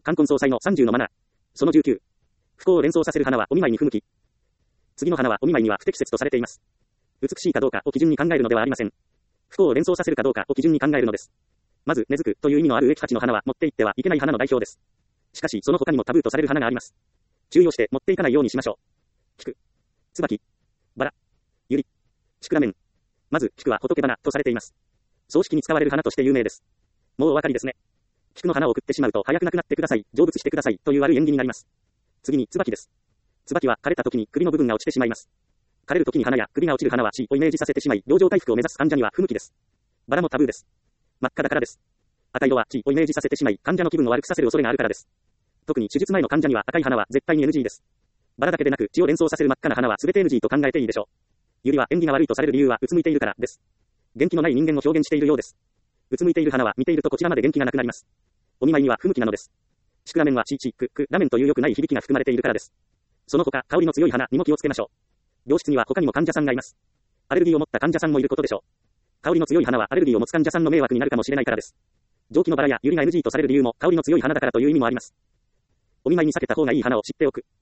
冠婚葬祭の30のマナー。その19。不幸を連想させる花はお見舞いに不向き。次の花はお見舞いには不適切とされています。美しいかどうかを基準に考えるのではありません。不幸を連想させるかどうかを基準に考えるのです。まず、根付くという意味のある植木鉢の花は持っていってはいけない花の代表です。しかし、その他にもタブーとされる花があります。注意をして持っていかないようにしましょう。菊、椿、バラ、ユリ、シクラメン。まず、菊は仏花とされています。葬式に使われる花として有名です。もうお分かりですね。菊の花を送ってしまうと早く亡くなってください、成仏してくださいという悪い縁起になります。次に椿です。椿は枯れた時に首の部分が落ちてしまいます。枯れる時に花や首が落ちる花は死をイメージさせてしまい、病状回復を目指す患者には不向きです。バラもタブーです。真っ赤だからです。赤色は死をイメージさせてしまい、患者の気分を悪くさせる恐れがあるからです。特に手術前の患者には赤い花は絶対に NG です。バラだけでなく血を連想させる真っ赤な花は全て NG と考えていいでしょう。ユリは縁起が悪いとされる理由はうつむいているからです。元気のない人間を表現しているようです。うつむいている花は見ているとこちらまで元気がなくなります。お見舞いには不向きなのです。シクラメンはラメンという良くない響きが含まれているからです。その他、香りの強い花にも気をつけましょう。病室には他にも患者さんがいます。アレルギーを持った患者さんもいることでしょう。香りの強い花はアレルギーを持つ患者さんの迷惑になるかもしれないからです。蒸気のバラやユリが NG とされる理由も香りの強い花だからという意味もあります。お見舞いに避けた方がいい花を知っておく。